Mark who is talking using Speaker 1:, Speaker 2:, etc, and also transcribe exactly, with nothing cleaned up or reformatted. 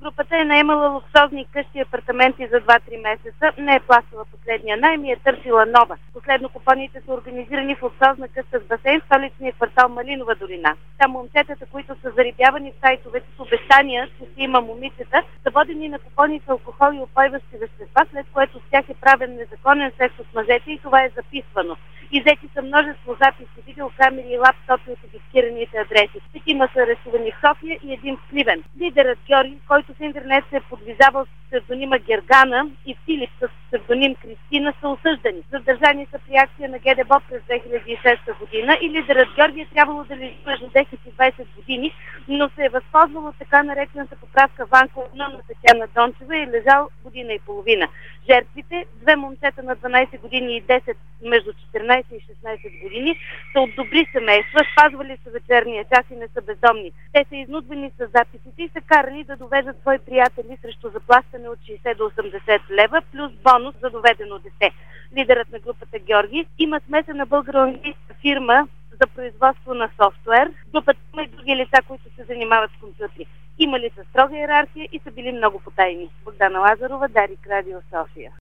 Speaker 1: Групата е наемала луксозни къщи и апартаменти за два-три месеца, не е плащала последния найем и е търсила нова. Последно купоните са организирани в луксозна къща с басейн в столичния квартал Малинова долина. Там момчетата, които са зарибявани в сайтовете с обещания, че си има момичета, са водени на купони с алкохол и упойващи вещества, след което с тях е правен незаконен секс с мъжете и това е записвано. Иззети са множество записи, видеокамери и лаптопи от идентифицираните адреси. Петима са арестувани в София и един в Сливен. Лидерът Георги, който в интернет се е подвизавал с псевдонима Гергана, и Филип с псевдоним Кристина, са осъждани. Задържани са при акция на ГДБОП през две хиляди и шеста година и лидерът Георги е трябвало да лежи между десет и двайсет години, но се е възползвал от така наречената поправка Ванко на Татяна Дончева и е лежал година и половина. Жертвите, две момчета на дванайсет години и десет между четиринайсет и шестнайсет години, са от добри семейства, спазвали са вечерния час и не са бездомни. Те са изнудвани с записите и са карани да довеждат свои приятели срещу заплащане от шейсет до осемдесет лева, плюс бонус за доведено дете. Лидерът на групата Георги има смесена българо-английска фирма за производство на софтуер. Групата има и други лица, които се занимават с компютри. Имали са строга иерархия и са били много потайни. Богдана Лазарова, Дарик, Радио София.